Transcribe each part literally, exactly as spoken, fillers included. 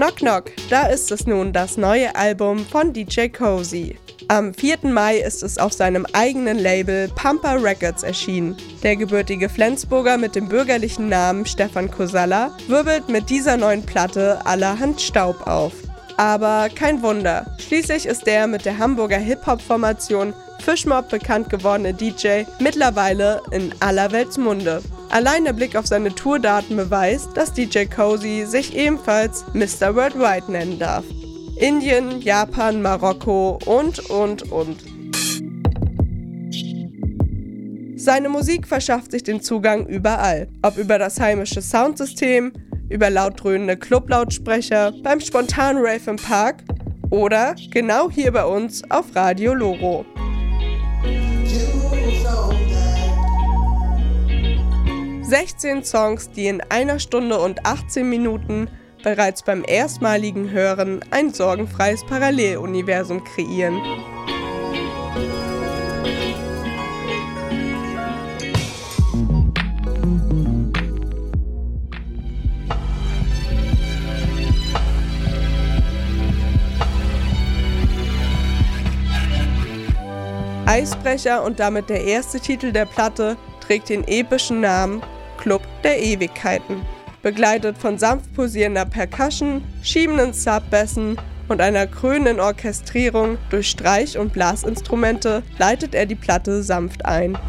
Knock Knock, da ist es nun, das neue Album von D J Koze. Am vierten Mai ist es auf seinem eigenen Label Pampa Records erschienen. Der gebürtige Flensburger mit dem bürgerlichen Namen Stefan Kosalla wirbelt mit dieser neuen Platte allerhand Staub auf. Aber kein Wunder, schließlich ist der mit der Hamburger Hip-Hop-Formation Fischmob bekannt gewordene D J mittlerweile in aller Welt Munde. Allein der Blick auf seine Tourdaten beweist, dass D J Koze sich ebenfalls Mister Worldwide nennen darf. Indien, Japan, Marokko und, und, und. Seine Musik verschafft sich den Zugang überall. Ob über das heimische Soundsystem, über lautdröhnende Clublautsprecher, beim spontanen Rave im Park oder genau hier bei uns auf Radio Loro. sechzehn Songs, die in einer Stunde und achtzehn Minuten bereits beim erstmaligen Hören ein sorgenfreies Paralleluniversum kreieren. Eisbrecher und damit der erste Titel der Platte trägt den epischen Namen Club der Ewigkeiten. Begleitet von sanft pulsierender Percussion, schiebenden Subbässen und einer krönenden Orchestrierung durch Streich- und Blasinstrumente leitet er die Platte sanft ein.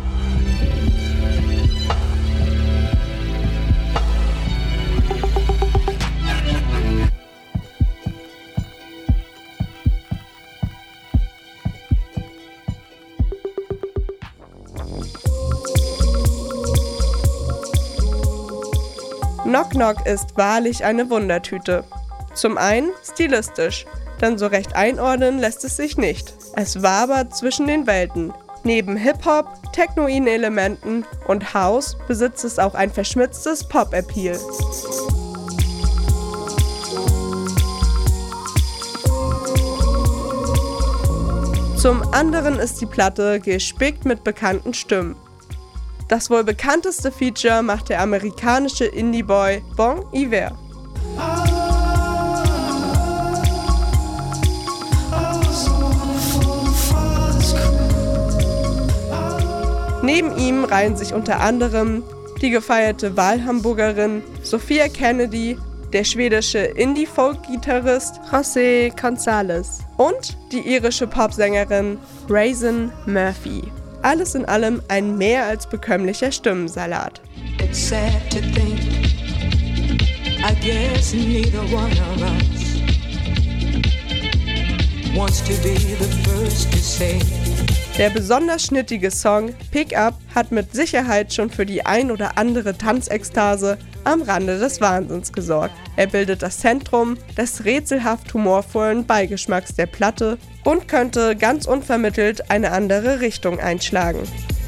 Knock Knock ist wahrlich eine Wundertüte. Zum einen stilistisch, denn so recht einordnen lässt es sich nicht. Es wabert zwischen den Welten. Neben Hip-Hop, technoiden Elementen und House besitzt es auch ein verschmitztes Pop-Appeal. Zum anderen ist die Platte gespickt mit bekannten Stimmen. Das wohl bekannteste Feature macht der amerikanische Indie-Boy Bon Iver. Neben ihm reihen sich unter anderem die gefeierte Wahlhamburgerin Sophia Kennedy, der schwedische Indie-Folk-Gitarrist José González und die irische Popsängerin Raisin Murphy. Alles in allem ein mehr als bekömmlicher Stimmensalat. It's sad to think, I guess neither one of us wants to be the first to say. Der besonders schnittige Song Pick Up hat mit Sicherheit schon für die ein oder andere Tanzekstase am Rande des Wahnsinns gesorgt. Er bildet das Zentrum des rätselhaft humorvollen Beigeschmacks der Platte und könnte ganz unvermittelt eine andere Richtung einschlagen.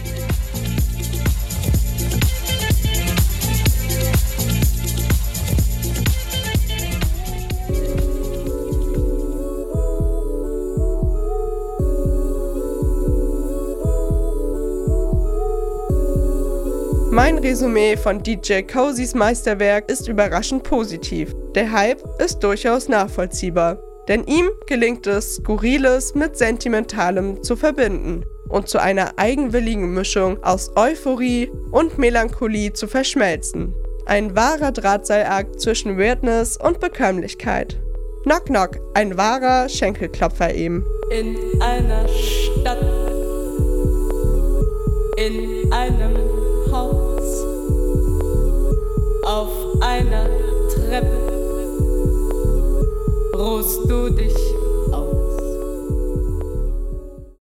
Mein Resümee von D J Kozes Meisterwerk ist überraschend positiv. Der Hype ist durchaus nachvollziehbar, denn ihm gelingt es, Skurriles mit Sentimentalem zu verbinden und zu einer eigenwilligen Mischung aus Euphorie und Melancholie zu verschmelzen. Ein wahrer Drahtseilakt zwischen Weirdness und Bekömmlichkeit. Knock Knock, ein wahrer Schenkelklopfer eben. In einer Stadt, in einem Haus, auf einer Treppe ruhst du dich